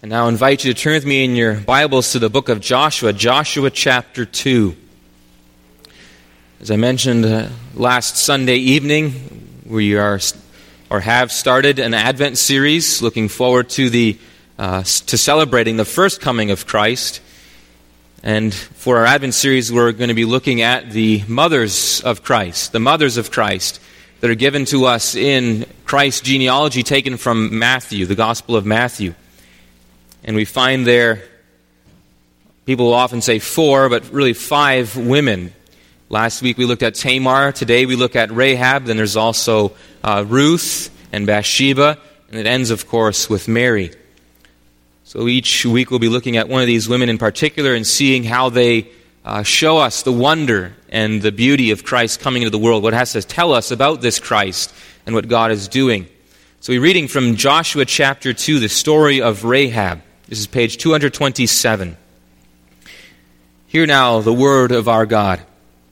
And now I invite you to turn with me in your Bibles to the book of Joshua, Joshua chapter 2. As I mentioned last Sunday evening, we have started an Advent series looking forward to celebrating the first coming of Christ. And for our Advent series, we're going to be looking at the mothers of Christ that are given to us in Christ's genealogy taken from Matthew, the Gospel of Matthew. And we find there, people will often say 4, but really 5 women. Last week we looked at Tamar. Today we look at Rahab. Then there's also Ruth and Bathsheba. And it ends, of course, with Mary. So each week we'll be looking at one of these women in particular and seeing how they show us the wonder and the beauty of Christ coming into the world, what it has to tell us about this Christ and what God is doing. So we're reading from Joshua chapter 2, the story of Rahab. This is page 227. Hear now the word of our God.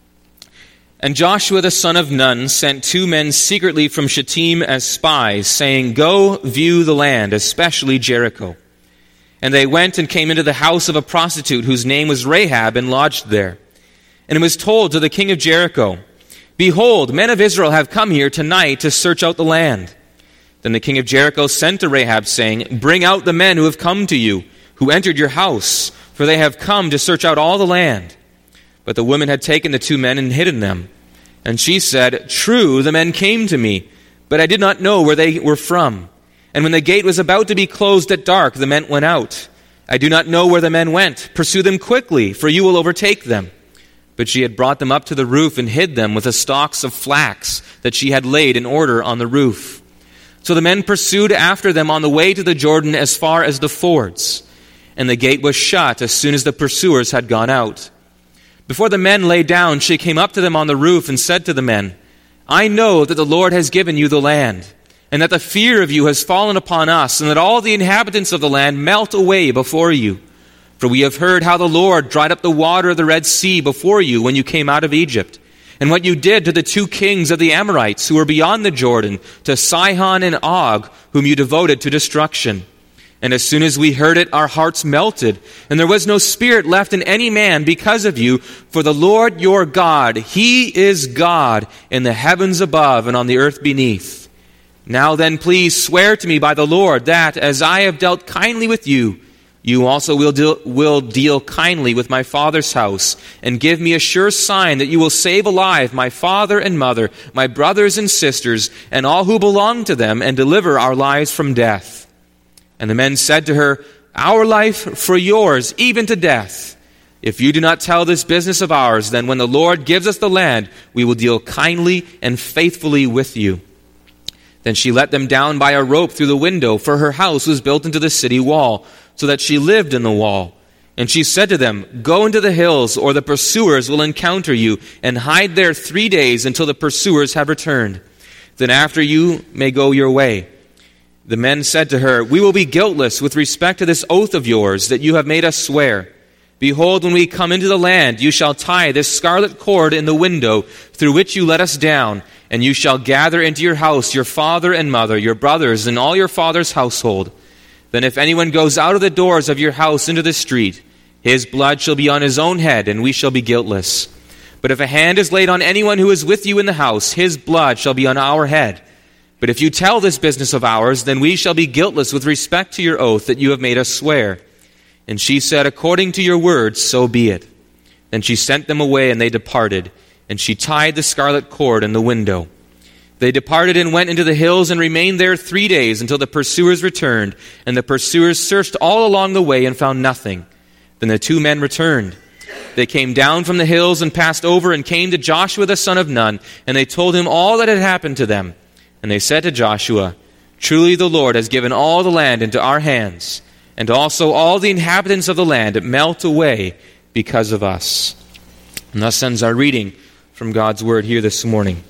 And Joshua the son of Nun sent 2 men secretly from Shittim as spies, saying, "Go view the land, especially Jericho." And they went and came into the house of a prostitute whose name was Rahab, and lodged there. And it was told to the king of Jericho, "Behold, men of Israel have come here tonight to search out the land." Then the king of Jericho sent to Rahab, saying, "Bring out the men who have come to you, who entered your house, for they have come to search out all the land." But the woman had taken the 2 men and hidden them. And she said, "True, the men came to me, but I did not know where they were from. And when the gate was about to be closed at dark, the men went out. I do not know where the men went. Pursue them quickly, for you will overtake them." But she had brought them up to the roof and hid them with the stalks of flax that she had laid in order on the roof. So the men pursued after them on the way to the Jordan as far as the fords. And the gate was shut as soon as the pursuers had gone out. Before the men lay down, she came up to them on the roof and said to the men, "I know that the Lord has given you the land, and that the fear of you has fallen upon us, and that all the inhabitants of the land melt away before you. For we have heard how the Lord dried up the water of the Red Sea before you when you came out of Egypt, and what you did to the 2 kings of the Amorites who were beyond the Jordan, to Sihon and Og, whom you devoted to destruction. And as soon as we heard it, our hearts melted, and there was no spirit left in any man because of you. For the Lord your God, He is God in the heavens above and on the earth beneath. Now then, please swear to me by the Lord that, as I have dealt kindly with you, you also will deal kindly with my father's house, and give me a sure sign that you will save alive my father and mother, my brothers and sisters, and all who belong to them, and deliver our lives from death." And the men said to her, "Our life for yours, even to death. If you do not tell this business of ours, then when the Lord gives us the land, we will deal kindly and faithfully with you." Then she let them down by a rope through the window, for her house was built into the city wall, so that she lived in the wall. And she said to them, "Go into the hills, or the pursuers will encounter you, and hide there 3 days until the pursuers have returned. Then after you may go your way." The men said to her, "We will be guiltless with respect to this oath of yours that you have made us swear. Behold, when we come into the land, you shall tie this scarlet cord in the window through which you let us down, and you shall gather into your house your father and mother, your brothers, and all your father's household. Then if anyone goes out of the doors of your house into the street, his blood shall be on his own head, and we shall be guiltless. But if a hand is laid on anyone who is with you in the house, his blood shall be on our head. But if you tell this business of ours, then we shall be guiltless with respect to your oath that you have made us swear." And she said, "According to your words, so be it." Then she sent them away, and they departed, and she tied the scarlet cord in the window. They departed and went into the hills and remained there 3 days until the pursuers returned. And the pursuers searched all along the way and found nothing. Then the 2 men returned. They came down from the hills and passed over and came to Joshua the son of Nun, and they told him all that had happened to them. And they said to Joshua, "Truly the Lord has given all the land into our hands, and also all the inhabitants of the land melt away because of us." And thus ends our reading from God's Word here this morning.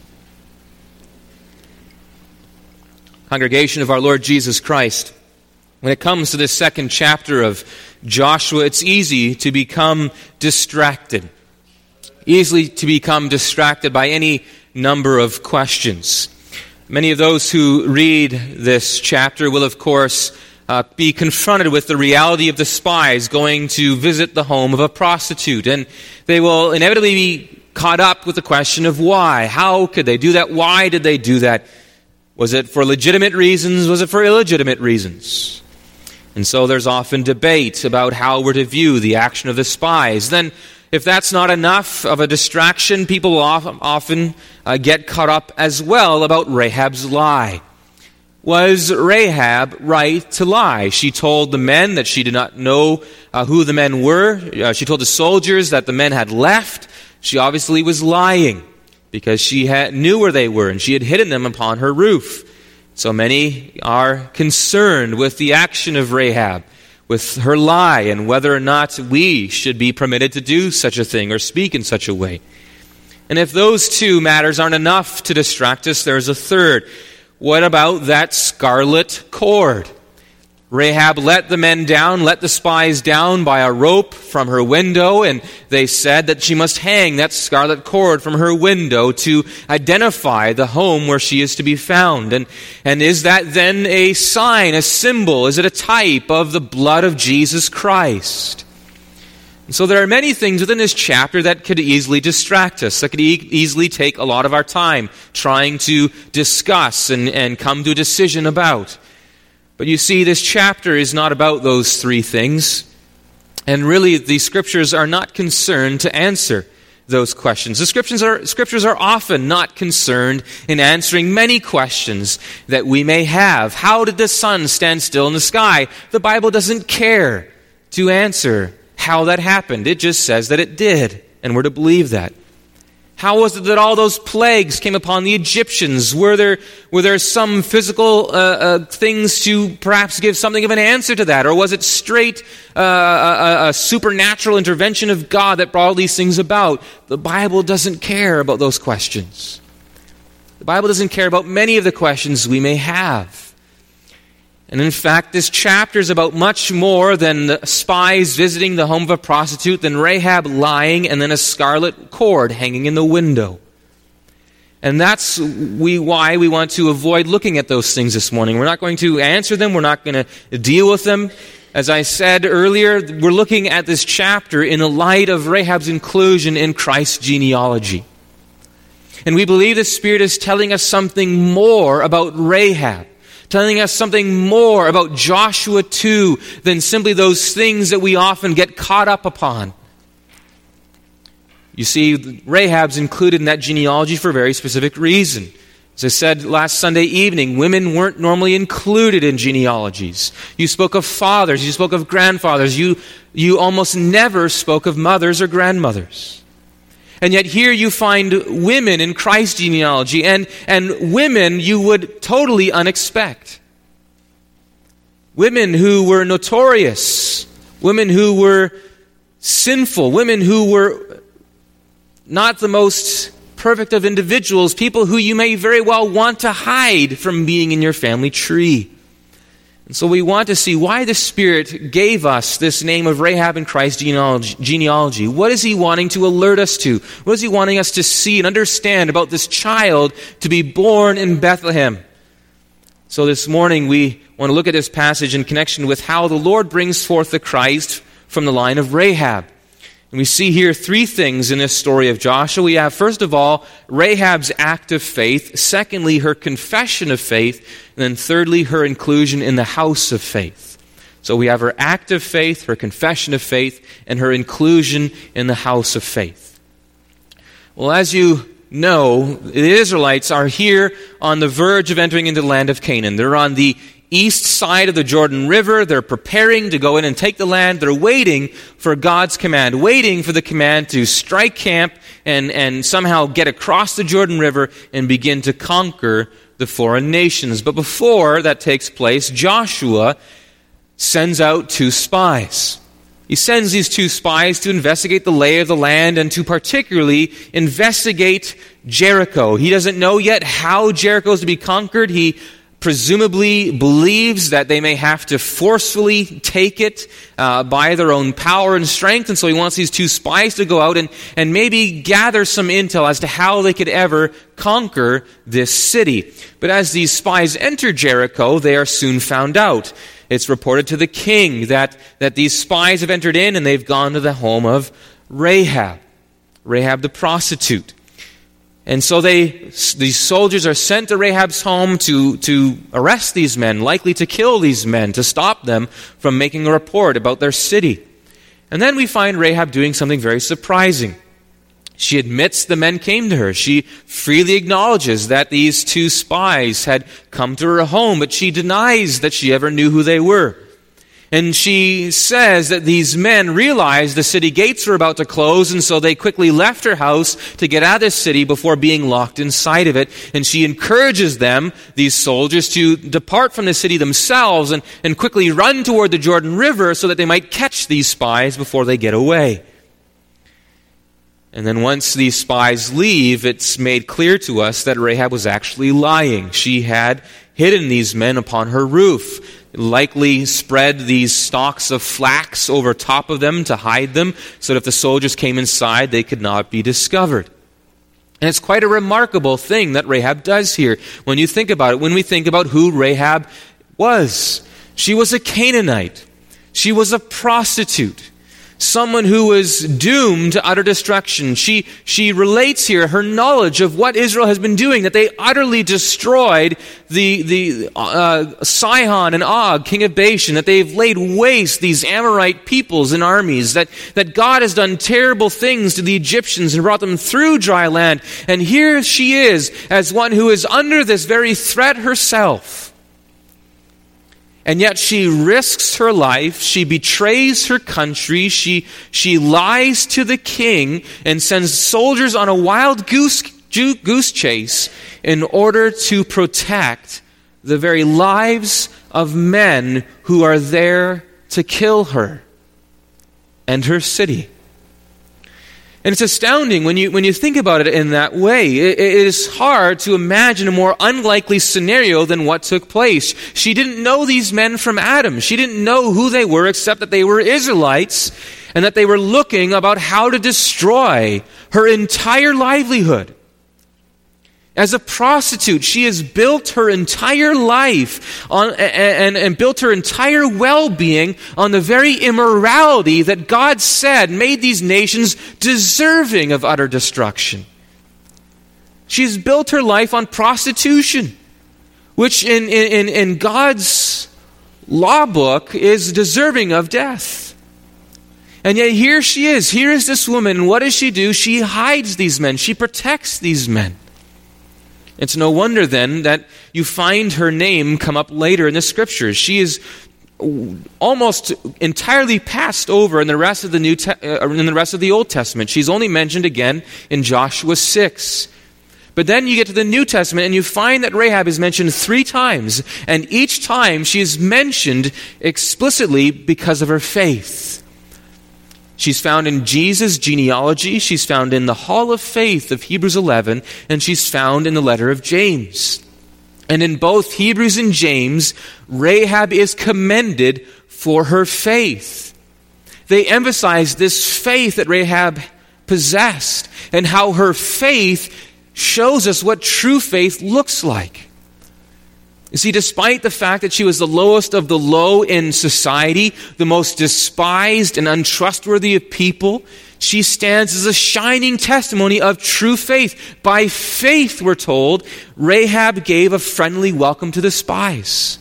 Congregation of our Lord Jesus Christ, when it comes to this second chapter of Joshua, it's easy to become distracted. Easily to become distracted by any number of questions. Many of those who read this chapter will, of course, be confronted with the reality of the spies going to visit the home of a prostitute. And they will inevitably be caught up with the question of why. How could they do that? Why did they do that? Was it for legitimate reasons? Was it for illegitimate reasons? And so there's often debate about how we're to view the action of the spies. Then, if that's not enough of a distraction, people will often get caught up as well about Rahab's lie. Was Rahab right to lie? She told the men that she did not know who the men were. She told the soldiers that the men had left. She obviously was lying because she knew where they were and she had hidden them upon her roof. So many are concerned with the action of Rahab, with her lie, and whether or not we should be permitted to do such a thing or speak in such a way. And if those two matters aren't enough to distract us, there's a third. What about that scarlet cord? Rahab let the men down, let the spies down by a rope from her window, and they said that she must hang that scarlet cord from her window to identify the home where she is to be found. And is that then a sign, a symbol? Is it a type of the blood of Jesus Christ? And so there are many things within this chapter that could easily distract us, that could easily take a lot of our time trying to discuss and come to a decision about. But you see, this chapter is not about those three things. And really, the Scriptures are not concerned to answer those questions. The Scriptures are often not concerned in answering many questions that we may have. How did the sun stand still in the sky? The Bible doesn't care to answer how that happened. It just says that it did, and we're to believe that. How was it that all those plagues came upon the Egyptians? Were there some physical things to perhaps give something of an answer to that? Or was it straight a supernatural intervention of God that brought all these things about? The Bible doesn't care about those questions. The Bible doesn't care about many of the questions we may have. And in fact, this chapter is about much more than the spies visiting the home of a prostitute, than Rahab lying, and then a scarlet cord hanging in the window. And that's why we want to avoid looking at those things this morning. We're not going to answer them. We're not going to deal with them. As I said earlier, we're looking at this chapter in the light of Rahab's inclusion in Christ's genealogy. And we believe the Spirit is telling us something more about Rahab, telling us something more about Joshua 2 than simply those things that we often get caught up upon. You see, Rahab's included in that genealogy for a very specific reason. As I said last Sunday evening, women weren't normally included in genealogies. You spoke of fathers, you spoke of grandfathers, you almost never spoke of mothers or grandmothers. And yet here you find women in Christ's genealogy, and women you would totally unexpect. Women who were notorious, women who were sinful, women who were not the most perfect of individuals, people who you may very well want to hide from being in your family tree. And so we want to see why the Spirit gave us this name of Rahab in Christ's genealogy. What is He wanting to alert us to? What is He wanting us to see and understand about this child to be born in Bethlehem? So this morning we want to look at this passage in connection with how the Lord brings forth the Christ from the line of Rahab. And we see here three things in this story of Joshua. We have, first of all, Rahab's act of faith. Secondly, her confession of faith. And then thirdly, her inclusion in the house of faith. So we have her act of faith, her confession of faith, and her inclusion in the house of faith. Well, as you know, the Israelites are here on the verge of entering into the land of Canaan. They're on the east side of the Jordan River. They're preparing to go in and take the land. They're waiting for God's command, waiting for the command to strike camp and somehow get across the Jordan River and begin to conquer the foreign nations. But before that takes place, Joshua sends out two spies. He sends these two spies to investigate the lay of the land and to particularly investigate Jericho. He doesn't know yet how Jericho is to be conquered. He presumably believes that they may have to forcefully take it by their own power and strength. And so he wants these two spies to go out and maybe gather some intel as to how they could ever conquer this city. But as these spies enter Jericho, they are soon found out. It's reported to the king that these spies have entered in and they've gone to the home of Rahab the prostitute. And so these soldiers are sent to Rahab's home to arrest these men, likely to kill these men, to stop them from making a report about their city. And then we find Rahab doing something very surprising. She admits the men came to her. She freely acknowledges that these two spies had come to her home, but she denies that she ever knew who they were. And she says that these men realized the city gates were about to close, and so they quickly left her house to get out of the city before being locked inside of it. And she encourages them, these soldiers, to depart from the city themselves and quickly run toward the Jordan River so that they might catch these spies before they get away. And then once these spies leave, it's made clear to us that Rahab was actually lying. She had hidden these men upon her roof, likely spread these stalks of flax over top of them to hide them, so that if the soldiers came inside, they could not be discovered. And it's quite a remarkable thing that Rahab does here when you think about it. When we think about who Rahab was, she was a Canaanite. She was a prostitute. Someone who was doomed to utter destruction. She relates here her knowledge of what Israel has been doing, that they utterly destroyed the Sihon and Og, king of Bashan, that they've laid waste these Amorite peoples and armies, that God has done terrible things to the Egyptians and brought them through dry land. And here she is as one who is under this very threat herself. And yet she risks her life, she betrays her country, she lies to the king and sends soldiers on a wild goose chase in order to protect the very lives of men who are there to kill her and her city. And it's astounding when you think about it in that way. It is hard to imagine a more unlikely scenario than what took place. She didn't know these men from Adam. She didn't know who they were except that they were Israelites and that they were looking about how to destroy her entire livelihood. As a prostitute, she has built her entire life on and built her entire well-being on the very immorality that God said made these nations deserving of utter destruction. She's built her life on prostitution, which in God's law book is deserving of death. And yet here she is. Here is this woman. And what does she do? She hides these men. She protects these men. It's no wonder then that you find her name come up later in the Scriptures. She is almost entirely passed over in the rest of the Old Testament. She's only mentioned again in Joshua 6. But then you get to the New Testament and you find that Rahab is mentioned 3 times, and each time she is mentioned explicitly because of her faith. She's found in Jesus' genealogy, she's found in the Hall of Faith of Hebrews 11, and she's found in the letter of James. And in both Hebrews and James, Rahab is commended for her faith. They emphasize this faith that Rahab possessed and how her faith shows us what true faith looks like. You see, despite the fact that she was the lowest of the low in society, the most despised and untrustworthy of people, she stands as a shining testimony of true faith. By faith, we're told, Rahab gave a friendly welcome to the spies.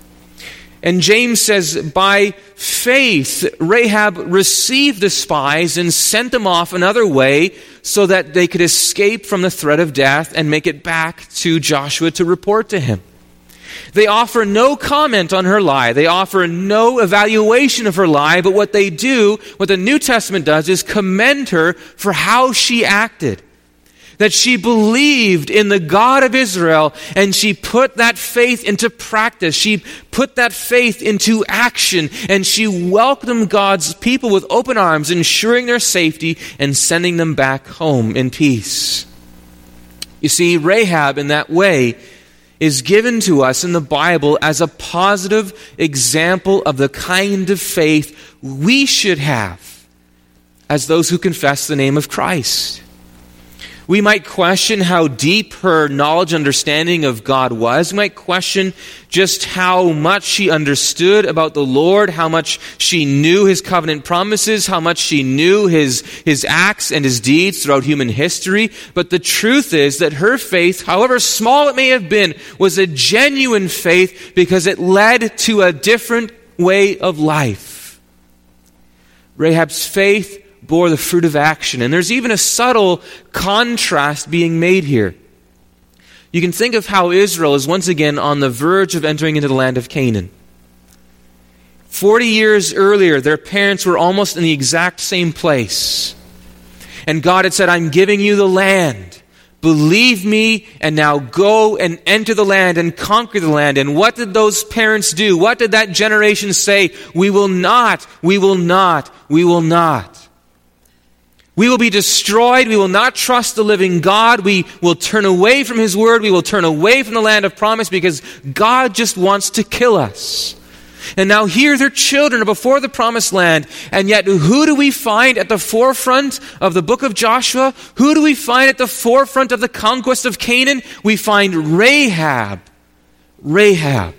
And James says, by faith, Rahab received the spies and sent them off another way so that they could escape from the threat of death and make it back to Joshua to report to him. They offer no comment on her lie. They offer no evaluation of her lie, but what they do, what the New Testament does, is commend her for how she acted. That she believed in the God of Israel, and she put that faith into practice. She put that faith into action, and she welcomed God's people with open arms, ensuring their safety and sending them back home in peace. You see, Rahab, in that way, is given to us in the Bible as a positive example of the kind of faith we should have as those who confess the name of Christ. We might question how deep her knowledge and understanding of God was. We might question just how much she understood about the Lord, how much she knew his covenant promises, how much she knew his acts and his deeds throughout human history. But the truth is that her faith, however small it may have been, was a genuine faith because it led to a different way of life. Rahab's faith bore the fruit of action. And there's even a subtle contrast being made here. You can think of how Israel is once again on the verge of entering into the land of Canaan. 40 years earlier, their parents were almost in the exact same place. And God had said, I'm giving you the land. Believe me, and now go and enter the land and conquer the land. And what did those parents do? What did that generation say? We will not, we will not, we will not. We will be destroyed. We will not trust the living God. We will turn away from his word. We will turn away from the land of promise because God just wants to kill us. And now here their children are before the promised land. And yet who do we find at the forefront of the book of Joshua? Who do we find at the forefront of the conquest of Canaan? We find Rahab. Rahab.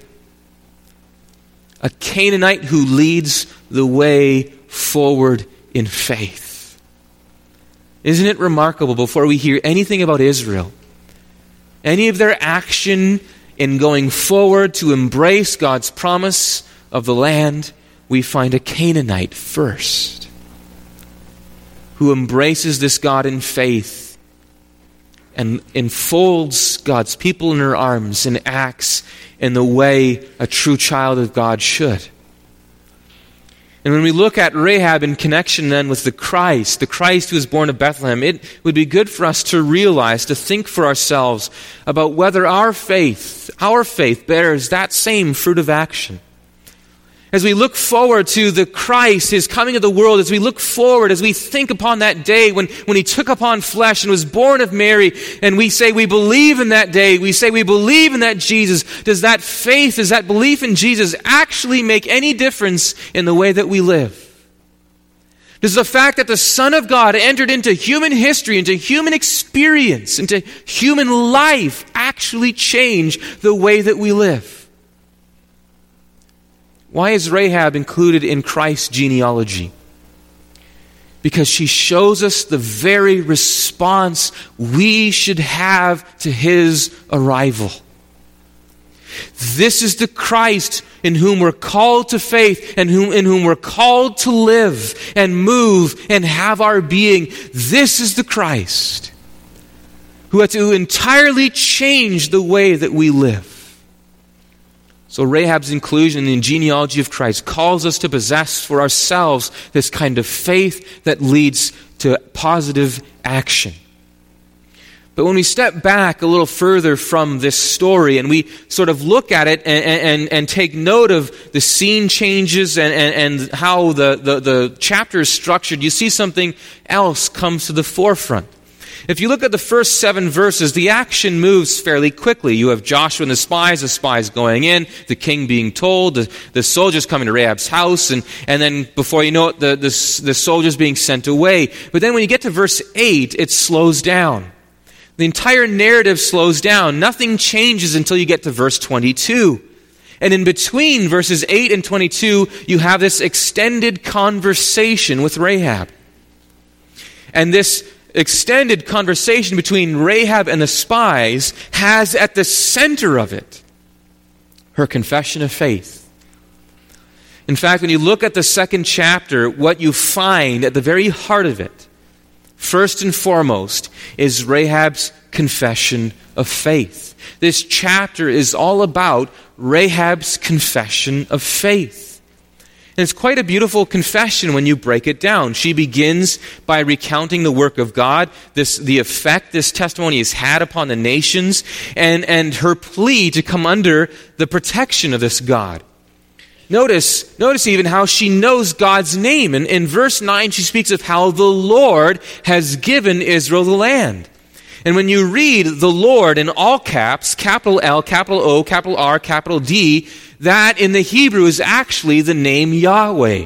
A Canaanite who leads the way forward in faith. Isn't it remarkable, before we hear anything about Israel, any of their action in going forward to embrace God's promise of the land, we find a Canaanite first, who embraces this God in faith and enfolds God's people in her arms and acts in the way a true child of God should. And when we look at Rahab in connection then with the Christ who was born of Bethlehem, it would be good for us to realize, to think for ourselves about whether our faith bears that same fruit of action. As we look forward to the Christ, his coming to the world, as we look forward, as we think upon that day when he took upon flesh and was born of Mary, and we say we believe in that day, we say we believe in that Jesus, does that faith, does that belief in Jesus actually make any difference in the way that we live? Does the fact that the Son of God entered into human history, into human experience, into human life actually change the way that we live? Why is Rahab included in Christ's genealogy? Because she shows us the very response we should have to his arrival. This is the Christ in whom we're called to faith and in whom we're called to live and move and have our being. This is the Christ who had to entirely change the way that we live. So Rahab's inclusion in the genealogy of Christ calls us to possess for ourselves this kind of faith that leads to positive action. But when we step back a little further from this story and we sort of look at it and take note of the scene changes and how the chapter is structured, you see something else comes to the forefront. If you look at the first 7 verses, the action moves fairly quickly. You have Joshua and the spies going in, the king being told, the soldiers coming to Rahab's house, and then before you know it, the soldiers being sent away. But then when you get to verse 8, it slows down. The entire narrative slows down. Nothing changes until you get to verse 22. And in between verses 8 and 22, you have this extended conversation with Rahab. And this extended conversation between Rahab and the spies has at the center of it her confession of faith. In fact, when you look at the second chapter, what you find at the very heart of it, first and foremost, is Rahab's confession of faith. This chapter is all about Rahab's confession of faith. And it's quite a beautiful confession when you break it down. She begins by recounting the work of God, the effect this testimony has had upon the nations, and her plea to come under the protection of this God. Notice even how she knows God's name. In verse 9, she speaks of how the Lord has given Israel the land. And when you read the Lord in all caps, capital L, capital O, capital R, capital D, that in the Hebrew is actually the name Yahweh.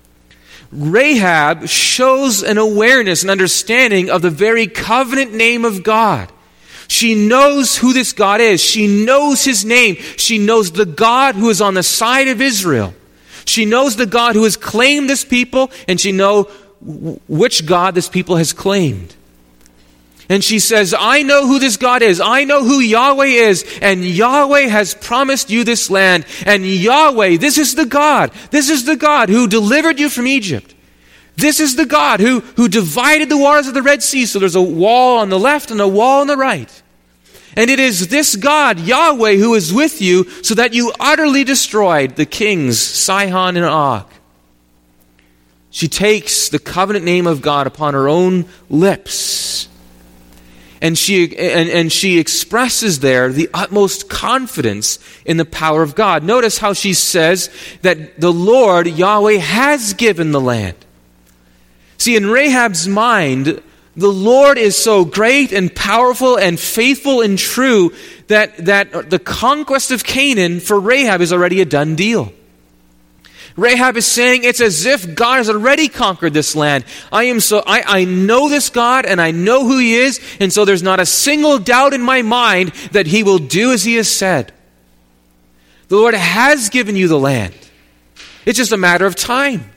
Rahab shows an awareness and understanding of the very covenant name of God. She knows who this God is. She knows his name. She knows the God who is on the side of Israel. She knows the God who has claimed this people, and she knows which God this people has claimed. And she says, I know who this God is. I know who Yahweh is. And Yahweh has promised you this land. And Yahweh, this is the God. This is the God who delivered you from Egypt. This is the God who divided the waters of the Red Sea. So there's a wall on the left and a wall on the right. And it is this God, Yahweh, who is with you so that you utterly destroyed the kings, Sihon and Og. She takes the covenant name of God upon her own lips. And she expresses there the utmost confidence in the power of God. Notice how she says that the Lord, Yahweh, has given the land. See, in Rahab's mind, the Lord is so great and powerful and faithful and true that the conquest of Canaan for Rahab is already a done deal. Rahab is saying it's as if God has already conquered this land. I know this God and I know who he is, and so there's not a single doubt in my mind that he will do as he has said. The Lord has given you the land. It's just a matter of time.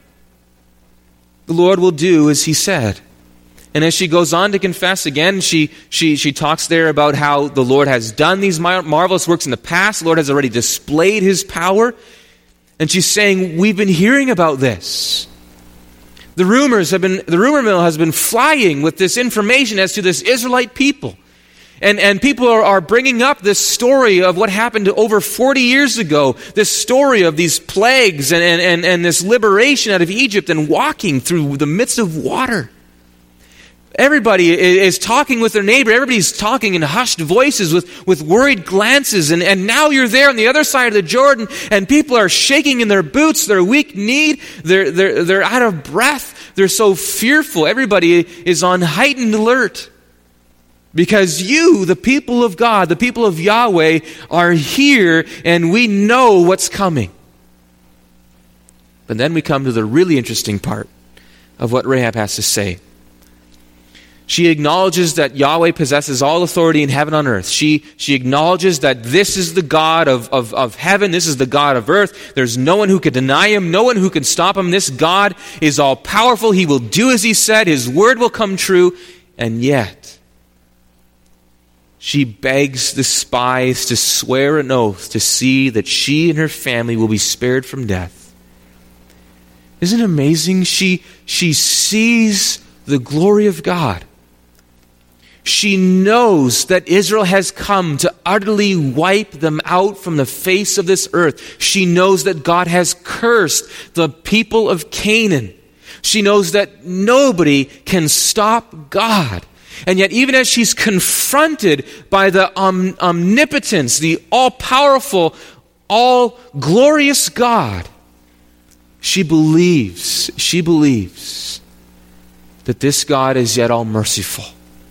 The Lord will do as he said. And as she goes on to confess again, she talks there about how the Lord has done these marvelous works in the past. The Lord has already displayed his power. And she's saying, we've been hearing about this. The rumor mill has been flying with this information as to this Israelite people. And people are bringing up this story of what happened over 40 years ago, this story of these plagues and this liberation out of Egypt and walking through the midst of water. Everybody is talking with their neighbor. Everybody's talking in hushed voices with worried glances. And now you're there on the other side of the Jordan, and people are shaking in their boots. They're weak-kneed. They're out of breath. They're so fearful. Everybody is on heightened alert. Because you, the people of God, the people of Yahweh, are here, and we know what's coming. But then we come to the really interesting part of what Rahab has to say. She acknowledges that Yahweh possesses all authority in heaven and on earth. She acknowledges that this is the God of heaven. This is the God of earth. There's no one who can deny him. No one who can stop him. This God is all powerful. He will do as he said. His word will come true. And yet, she begs the spies to swear an oath to see that she and her family will be spared from death. Isn't it amazing? She sees the glory of God. She knows that Israel has come to utterly wipe them out from the face of this earth. She knows that God has cursed the people of Canaan. She knows that nobody can stop God. And yet, even as she's confronted by the omnipotence, the all-powerful, all-glorious God, she believes that this God is yet all-merciful.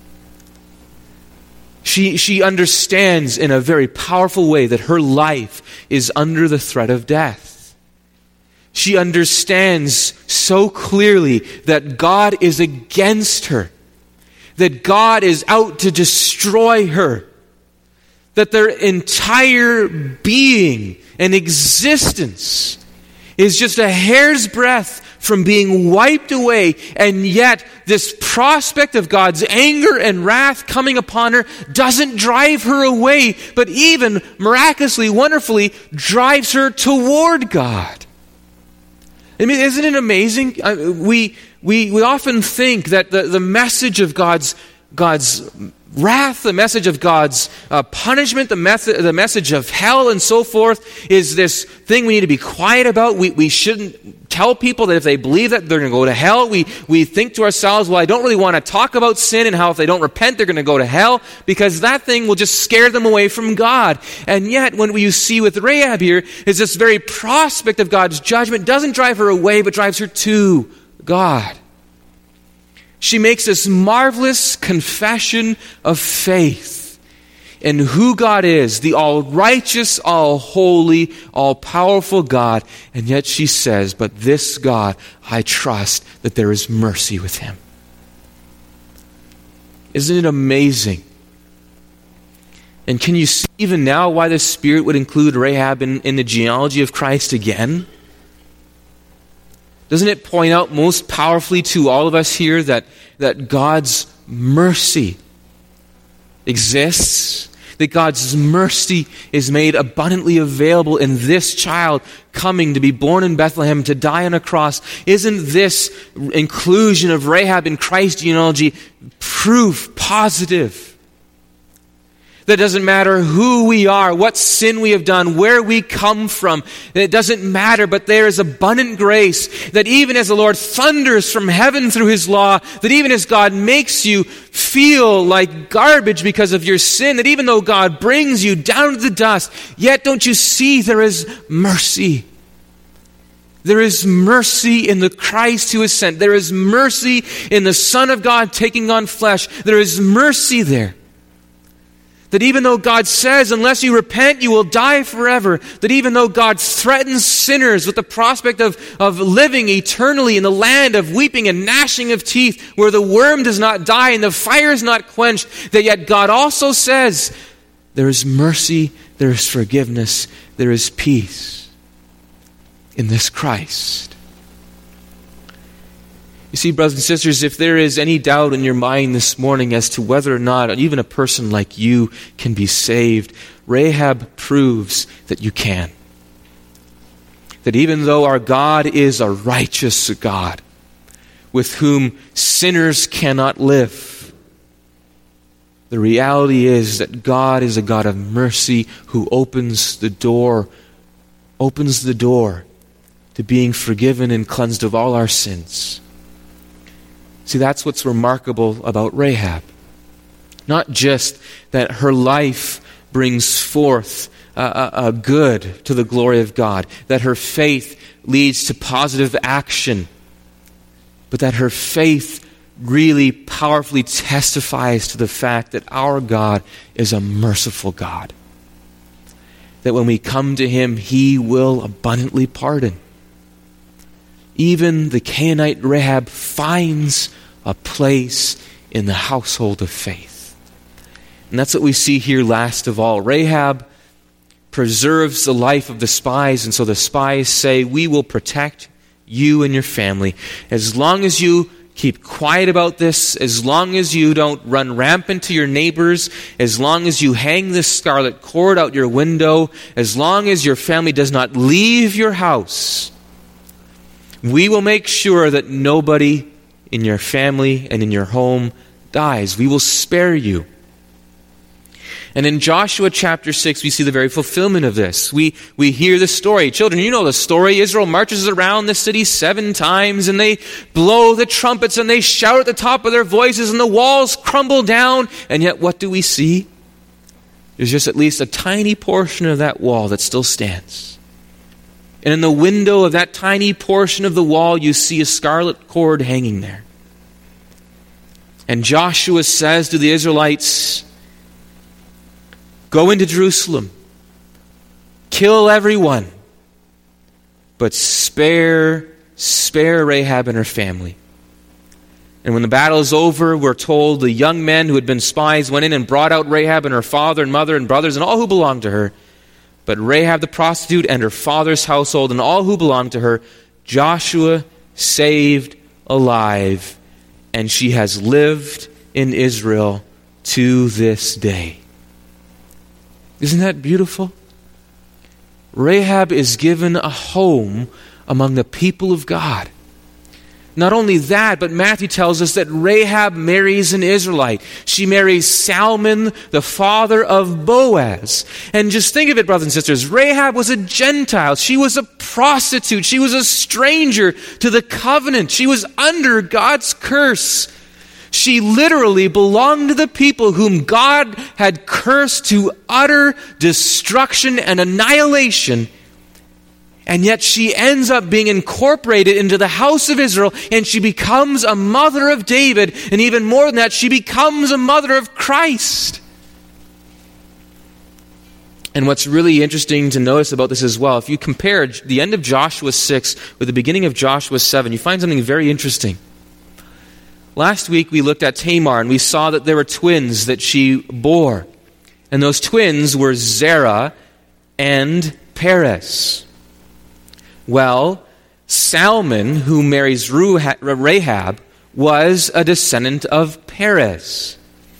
She understands in a very powerful way that her life is under the threat of death. She understands so clearly that God is against her, that God is out to destroy her, that their entire being and existence is just a hair's breadth from being wiped away, and yet this prospect of God's anger and wrath coming upon her doesn't drive her away, but even miraculously, wonderfully, drives her toward God. I mean, isn't it amazing? We often think that the message of God's wrath, the message of God's punishment, the message of hell and so forth is this thing we need to be quiet about. We shouldn't tell people that if they believe that they're going to go to hell. We think to ourselves, well, I don't really want to talk about sin and how if they don't repent they're going to go to hell, because that thing will just scare them away from God. And yet what you see with Rahab here is this very prospect of God's judgment doesn't drive her away but drives her to God. She makes this marvelous confession of faith in who God is, the all-righteous, all-holy, all-powerful God. And yet she says, but this God, I trust that there is mercy with him. Isn't it amazing And can you see even now why the Spirit would include Rahab in the genealogy of Christ again? Doesn't it point out most powerfully to all of us here that God's mercy exists? That God's mercy is made abundantly available in this child coming to be born in Bethlehem, to die on a cross. Isn't this inclusion of Rahab in Christ's genealogy proof positive? That it doesn't matter who we are, what sin we have done, where we come from. It doesn't matter, but there is abundant grace that even as the Lord thunders from heaven through His law, that even as God makes you feel like garbage because of your sin, that even though God brings you down to the dust, yet don't you see there is mercy? There is mercy in the Christ who is sent. There is mercy in the Son of God taking on flesh. There is mercy there. That even though God says, unless you repent, you will die forever. That even though God threatens sinners with the prospect of living eternally in the land of weeping and gnashing of teeth, where the worm does not die and the fire is not quenched, that yet God also says, there is mercy, there is forgiveness, there is peace in this Christ. You see, brothers and sisters, if there is any doubt in your mind this morning as to whether or not even a person like you can be saved, Rahab proves that you can. That even though our God is a righteous God, with whom sinners cannot live, the reality is that God is a God of mercy who opens the door to being forgiven and cleansed of all our sins. See, that's what's remarkable about Rahab. Not just that her life brings forth a good to the glory of God, that her faith leads to positive action, but that her faith really powerfully testifies to the fact that our God is a merciful God. That when we come to Him, He will abundantly pardon. Even the Canaanite Rahab finds a place in the household of faith. And that's what we see here last of all. Rahab preserves the life of the spies, and so the spies say, we will protect you and your family. As long as you keep quiet about this, as long as you don't run rampant to your neighbors, as long as you hang this scarlet cord out your window, as long as your family does not leave your house, we will make sure that nobody in your family and in your home dies. We will spare you. And in Joshua chapter 6, we see the very fulfillment of this. We hear the story. Children, you know the story. Israel marches around the city 7 times, and they blow the trumpets, and they shout at the top of their voices, and the walls crumble down. And yet, what do we see? There's just at least a tiny portion of that wall that still stands. And in the window of that tiny portion of the wall, you see a scarlet cord hanging there. And Joshua says to the Israelites, go into Jerusalem, kill everyone, but spare Rahab and her family. And when the battle is over, we're told the young men who had been spies went in and brought out Rahab and her father and mother and brothers and all who belonged to her. But Rahab the prostitute and her father's household and all who belonged to her, Joshua saved alive, and she has lived in Israel to this day. Isn't that beautiful? Rahab is given a home among the people of God. Not only that, but Matthew tells us that Rahab marries an Israelite. She marries Salmon, the father of Boaz. And just think of it, brothers and sisters. Rahab was a Gentile. She was a prostitute. She was a stranger to the covenant. She was under God's curse. She literally belonged to the people whom God had cursed to utter destruction and annihilation. And yet she ends up being incorporated into the house of Israel, and she becomes a mother of David. And even more than that, she becomes a mother of Christ. And what's really interesting to notice about this as well, if you compare the end of Joshua 6 with the beginning of Joshua 7, you find something very interesting. Last week we looked at Tamar, and we saw that there were twins that she bore. And those twins were Zerah and Perez. Well, Salmon, who marries Rahab, was a descendant of Perez.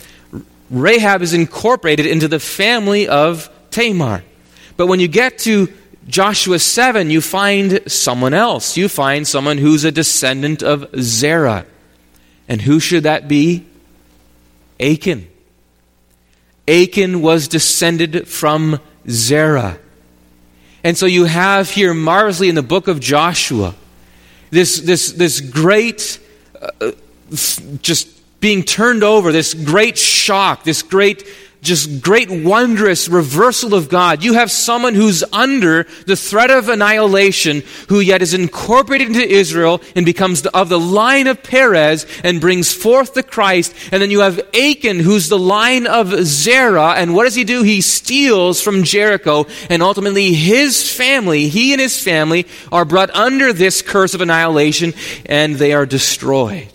Rahab is incorporated into the family of Tamar. But when you get to Joshua 7, you find someone else. You find someone who's a descendant of Zerah. And who should that be? Achan. Achan was descended from Zerah. And so you have here marvelously in the book of Joshua this great just being turned over, this great shock, this great wondrous reversal of God. You have someone who's under the threat of annihilation, who yet is incorporated into Israel and becomes of the line of Perez and brings forth the Christ. And then you have Achan, who's the line of Zerah. And what does he do? He steals from Jericho, and ultimately his family, he and his family, are brought under this curse of annihilation, and they are destroyed.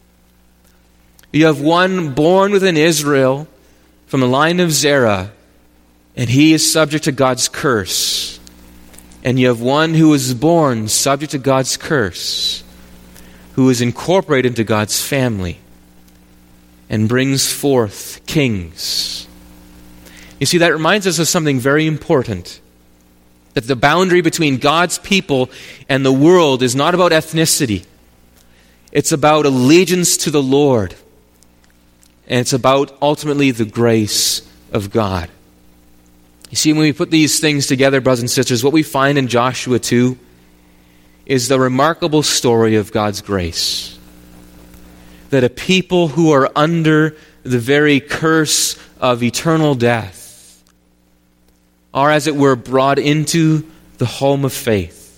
You have one born within Israel from the line of Zerah, and he is subject to God's curse. And you have one who is born subject to God's curse, who is incorporated into God's family and brings forth kings. You see, that reminds us of something very important. That the boundary between God's people and the world is not about ethnicity. It's about allegiance to the Lord. And it's about, ultimately, the grace of God. You see, when we put these things together, brothers and sisters, what we find in Joshua 2 is the remarkable story of God's grace. That a people who are under the very curse of eternal death are, as it were, brought into the home of faith.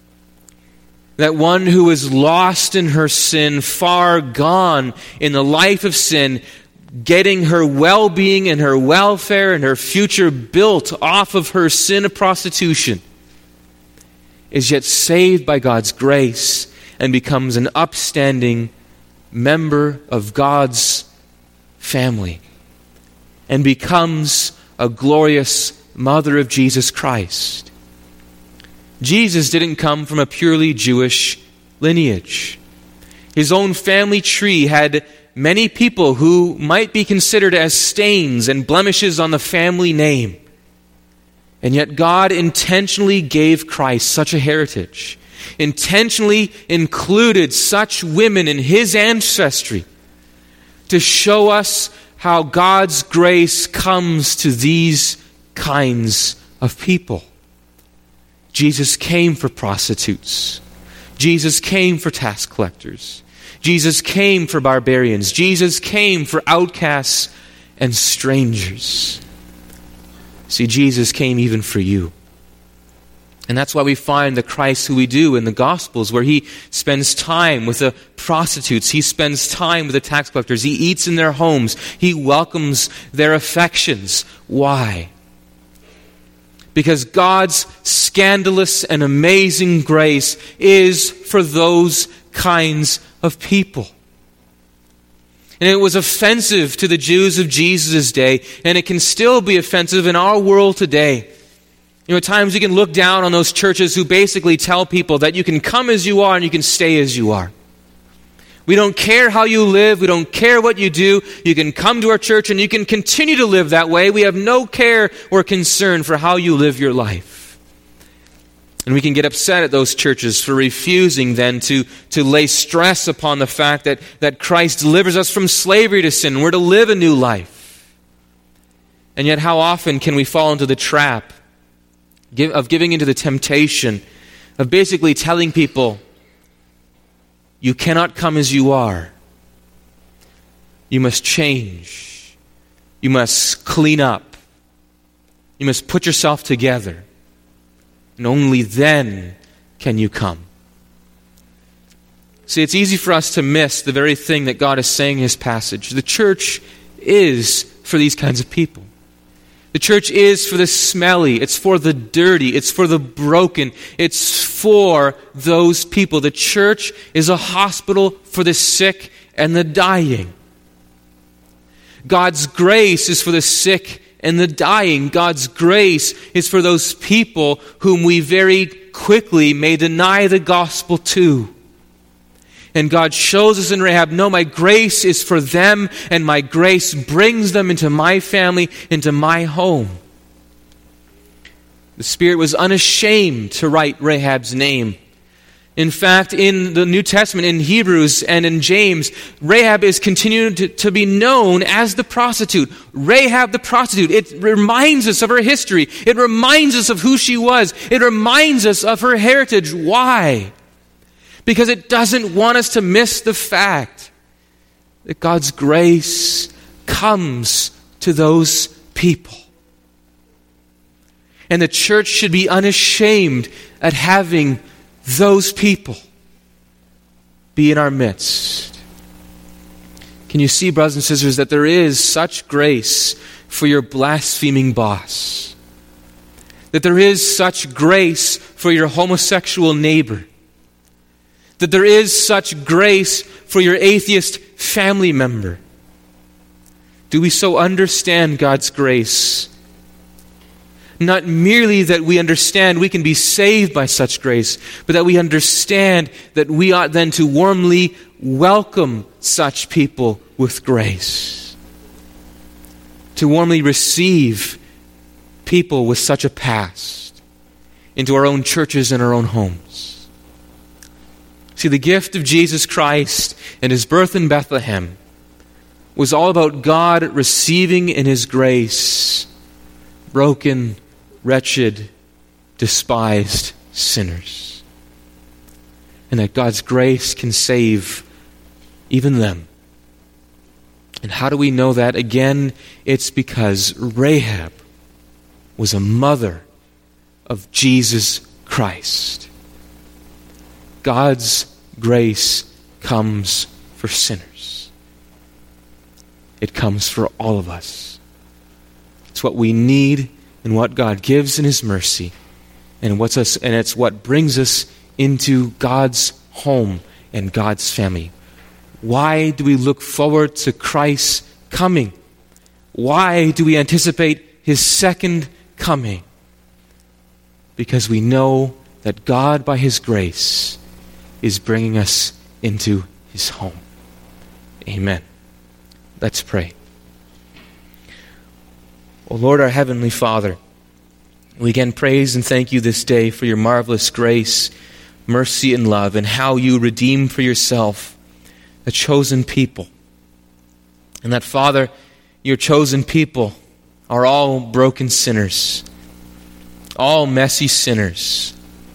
That one who is lost in her sin, far gone in the life of sin, getting her well-being and her welfare and her future built off of her sin of prostitution, is yet saved by God's grace and becomes an upstanding member of God's family and becomes a glorious mother of Jesus Christ. Jesus didn't come from a purely Jewish lineage. His own family tree had many people who might be considered as stains and blemishes on the family name. And yet God intentionally gave Christ such a heritage, intentionally included such women in his ancestry to show us how God's grace comes to these kinds of people. Jesus came for prostitutes. Jesus came for tax collectors. Jesus came for barbarians. Jesus came for outcasts and strangers. See, Jesus came even for you. And that's why we find the Christ who we do in the Gospels, where he spends time with the prostitutes. He spends time with the tax collectors. He eats in their homes. He welcomes their affections. Why? Because God's scandalous and amazing grace is for those kinds of people. And it was offensive to the Jews of Jesus' day, and it can still be offensive in our world today. You know, at times you can look down on those churches who basically tell people that you can come as you are and you can stay as you are. We don't care how you live. We don't care what you do. You can come to our church and you can continue to live that way. We have no care or concern for how you live your life. And we can get upset at those churches for refusing then to lay stress upon the fact that Christ delivers us from slavery to sin. We're to live a new life. And yet how often can we fall into the trap of giving into the temptation of basically telling people, you cannot come as you are. You must change. You must clean up. You must put yourself together. And only then can you come. See, it's easy for us to miss the very thing that God is saying in His passage. The church is for these kinds of people. The church is for the smelly, it's for the dirty, it's for the broken, it's for those people. The church is a hospital for the sick and the dying. God's grace is for the sick and the dying. God's grace is for those people whom we very quickly may deny the gospel to. And God shows us in Rahab, no, my grace is for them, and my grace brings them into my family, into my home. The Spirit was unashamed to write Rahab's name. In fact, in the New Testament, in Hebrews and in James, Rahab is continuing to be known as the prostitute. Rahab the prostitute. It reminds us of her history. It reminds us of who she was. It reminds us of her heritage. Why? Because it doesn't want us to miss the fact that God's grace comes to those people. And the church should be unashamed at having those people be in our midst. Can you see, brothers and sisters, that there is such grace for your blaspheming boss? That there is such grace for your homosexual neighbor? That there is such grace for your atheist family member? Do we so understand God's grace? Not merely that we understand we can be saved by such grace, but that we understand that we ought then to warmly welcome such people with grace. To warmly receive people with such a past into our own churches and our own homes. See, the gift of Jesus Christ and His birth in Bethlehem was all about God receiving in His grace broken, wretched, despised sinners. And that God's grace can save even them. And how do we know that? Again, it's because Rahab was a mother of Jesus Christ. God's grace comes for sinners. It comes for all of us. It's what we need and what God gives in His mercy. And it's what brings us into God's home and God's family. Why do we look forward to Christ's coming? Why do we anticipate His second coming? Because we know that God, by His grace, is bringing us into His home. Amen. Let's pray. O Lord, our Heavenly Father, we again praise and thank You this day for Your marvelous grace, mercy, and love, and how You redeem for Yourself a chosen people. And that, Father, Your chosen people are all broken sinners, all messy sinners.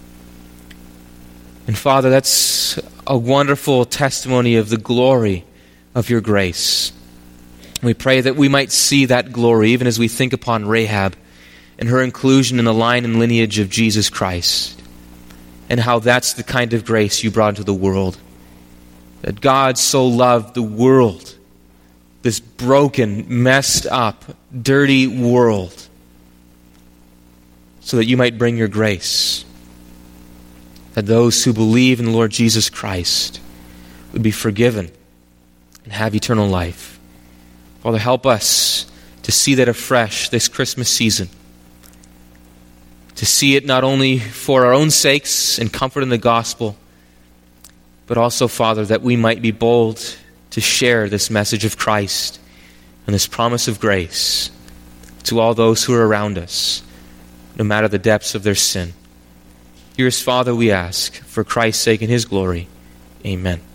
And Father, that's a wonderful testimony of the glory of Your grace. We pray that we might see that glory even as we think upon Rahab and her inclusion in the line and lineage of Jesus Christ, and how that's the kind of grace You brought into the world. That God so loved the world, this broken, messed up, dirty world, so that You might bring Your grace. That those who believe in the Lord Jesus Christ would be forgiven and have eternal life. Father, help us to see that afresh this Christmas season. To see it not only for our own sakes and comfort in the gospel, but also, Father, that we might be bold to share this message of Christ and this promise of grace to all those who are around us, no matter the depths of their sin. Hear us, Father, we ask, for Christ's sake and His glory. Amen.